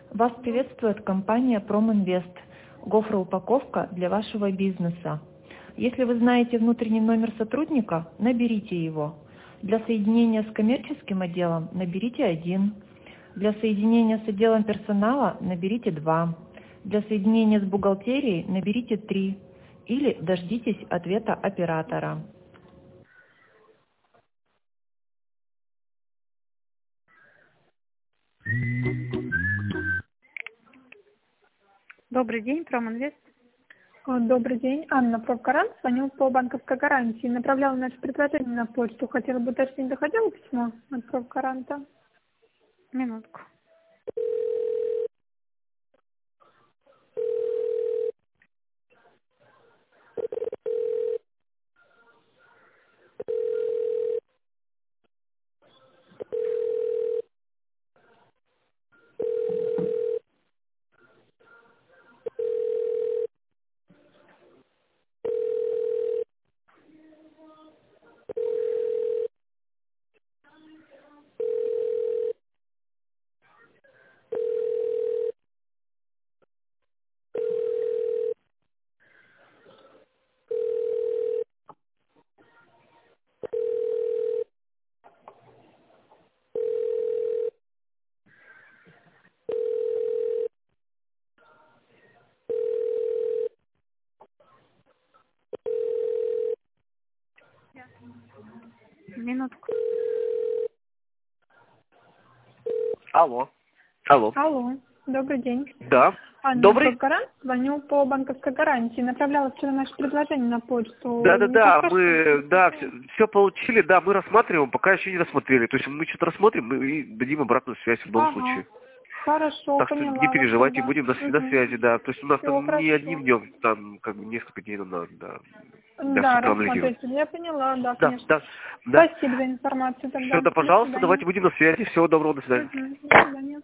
Вас приветствует компания Проминвест. Гофроупаковка для вашего бизнеса. Если вы знаете внутренний номер сотрудника, наберите его. Для соединения с коммерческим отделом наберите 1. Для соединения с отделом персонала наберите 2. Для соединения с бухгалтерией наберите 3. Или дождитесь ответа оператора. Добрый день, Проминвест. Добрый день. Анна Профгарант. Звоню по банковской гарантии. Направляла наше предложение на почту. Хотела бы уточнить, доходило письмо от Профгаранта? Минутку. Минутку. Алло. Алло. Алло. Добрый день. Да. Анна Добрый. Профгарант. Звоню по банковской гарантии. Направляла вчера наше предложение на почту. Да, Не мы, да, все получили, да, мы рассматриваем, пока еще не рассмотрели. То есть мы что-то рассмотрим и дадим обратную связь в любом случае. Хорошо, Так что поняла. не переживайте, вас, будем на Мгм. связи, да. То есть у нас Всё, там не одним хорошо. днем, там как бы несколько дней надо, да, Да, все проанализировать. рассмотрите. Я поняла, да, Да, конечно. да, да. Спасибо за информацию тогда. Все, да, До пожалуйста, свидания. давайте будем на связи. Всего доброго, до свидания. До свидания.